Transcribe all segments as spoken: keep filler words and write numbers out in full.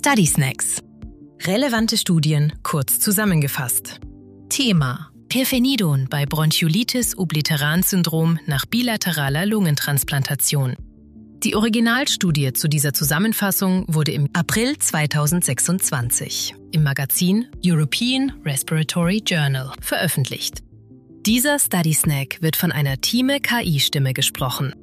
Study Snacks. Relevante Studien kurz zusammengefasst. Thema: Pirfenidon bei Bronchiolitis-Obliteran-Syndrom nach bilateraler Lungentransplantation. Die Originalstudie zu dieser Zusammenfassung wurde im April zweitausendsechsundzwanzig im Magazin European Respiratory Journal veröffentlicht. Dieser Study Snack wird von einer Thieme-K I-Stimme gesprochen.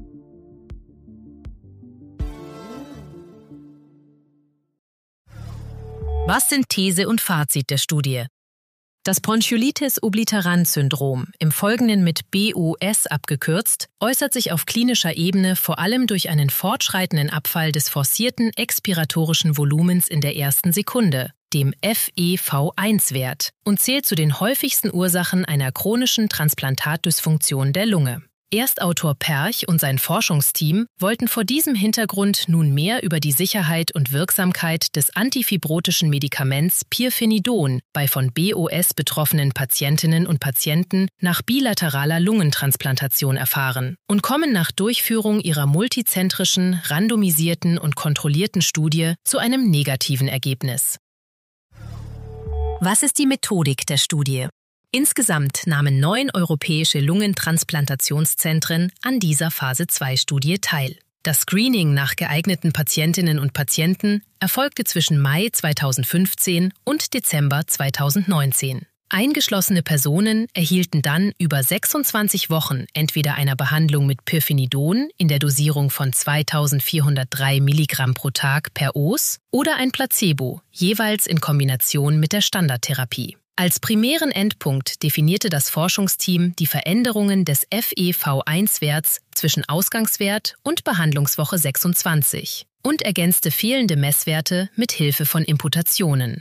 Was sind These und Fazit der Studie? Das Bronchiolitis-Obliterans-Syndrom, im Folgenden mit B O S abgekürzt, äußert sich auf klinischer Ebene vor allem durch einen fortschreitenden Abfall des forcierten expiratorischen Volumens in der ersten Sekunde, dem F E V eins Wert, und zählt zu den häufigsten Ursachen einer chronischen Transplantatdysfunktion der Lunge. Erstautor Perch und sein Forschungsteam wollten vor diesem Hintergrund nun mehr über die Sicherheit und Wirksamkeit des antifibrotischen Medikaments Pirfenidon bei von B O S betroffenen Patientinnen und Patienten nach bilateraler Lungentransplantation erfahren und kommen nach Durchführung ihrer multizentrischen, randomisierten und kontrollierten Studie zu einem negativen Ergebnis. Was ist die Methodik der Studie? Insgesamt nahmen neun europäische Lungentransplantationszentren an dieser Phase zwei Studie teil. Das Screening nach geeigneten Patientinnen und Patienten erfolgte zwischen Mai zweitausendfünfzehn und Dezember zweitausendneunzehn. Eingeschlossene Personen erhielten dann über sechsundzwanzig Wochen entweder einer Behandlung mit Pirfenidon in der Dosierung von zweitausendvierhundertdrei Milligramm pro Tag per O S oder ein Placebo, jeweils in Kombination mit der Standardtherapie. Als primären Endpunkt definierte das Forschungsteam die Veränderungen des F E V eins Werts zwischen Ausgangswert und Behandlungswoche sechsundzwanzig und ergänzte fehlende Messwerte mit Hilfe von Imputationen.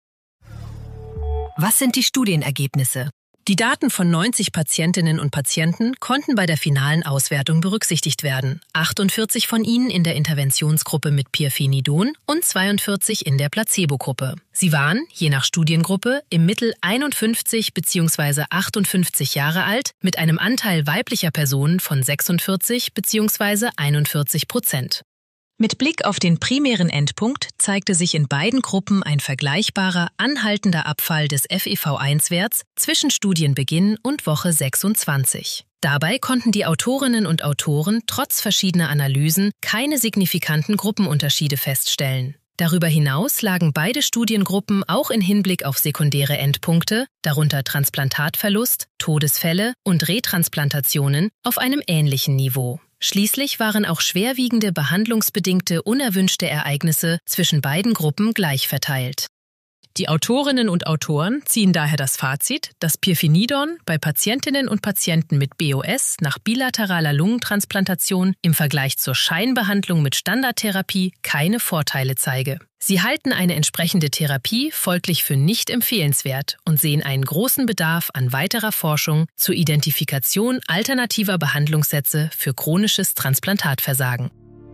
Was sind die Studienergebnisse? Die Daten von neunzig Patientinnen und Patienten konnten bei der finalen Auswertung berücksichtigt werden, achtundvierzig von ihnen in der Interventionsgruppe mit Pirfenidon und zweiundvierzig in der Placebo-Gruppe. Sie waren, je nach Studiengruppe, im Mittel einundfünfzig bzw. achtundfünfzig Jahre alt mit einem Anteil weiblicher Personen von sechsundvierzig bzw. einundvierzig Prozent. Mit Blick auf den primären Endpunkt zeigte sich in beiden Gruppen ein vergleichbarer, anhaltender Abfall des F E V eins Werts zwischen Studienbeginn und Woche sechsundzwanzig. Dabei konnten die Autorinnen und Autoren trotz verschiedener Analysen keine signifikanten Gruppenunterschiede feststellen. Darüber hinaus lagen beide Studiengruppen auch in Hinblick auf sekundäre Endpunkte, darunter Transplantatverlust, Todesfälle und Retransplantationen, auf einem ähnlichen Niveau. Schließlich waren auch schwerwiegende behandlungsbedingte unerwünschte Ereignisse zwischen beiden Gruppen gleich verteilt. Die Autorinnen und Autoren ziehen daher das Fazit, dass Pirfenidon bei Patientinnen und Patienten mit B O S nach bilateraler Lungentransplantation im Vergleich zur Scheinbehandlung mit Standardtherapie keine Vorteile zeige. Sie halten eine entsprechende Therapie folglich für nicht empfehlenswert und sehen einen großen Bedarf an weiterer Forschung zur Identifikation alternativer Behandlungssätze für chronisches Transplantatversagen.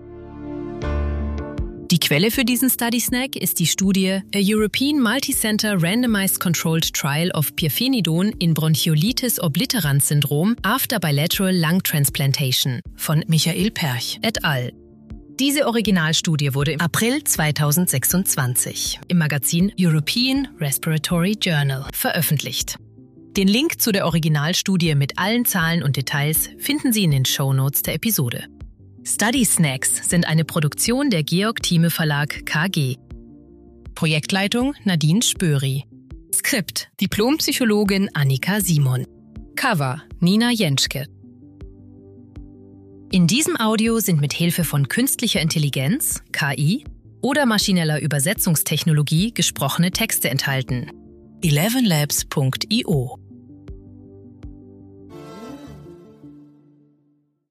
Die Quelle für diesen Study Snack ist die Studie A European Multicenter Randomized Controlled Trial of Pirfenidon in Bronchiolitis Obliterans Syndrom after Bilateral Lung Transplantation von Michael Perch et al. Diese Originalstudie wurde im April zweitausendsechsundzwanzig im Magazin European Respiratory Journal veröffentlicht. Den Link zu der Originalstudie mit allen Zahlen und Details finden Sie in den Shownotes der Episode. Study Snacks sind eine Produktion der Georg Thieme Verlag K G. Projektleitung Nadine Spöri. Skript Diplompsychologin Annika Simon. Cover Nina Jentschke. In diesem Audio sind mit Hilfe von künstlicher Intelligenz, K I, oder maschineller Übersetzungstechnologie gesprochene Texte enthalten. eleven labs punkt i o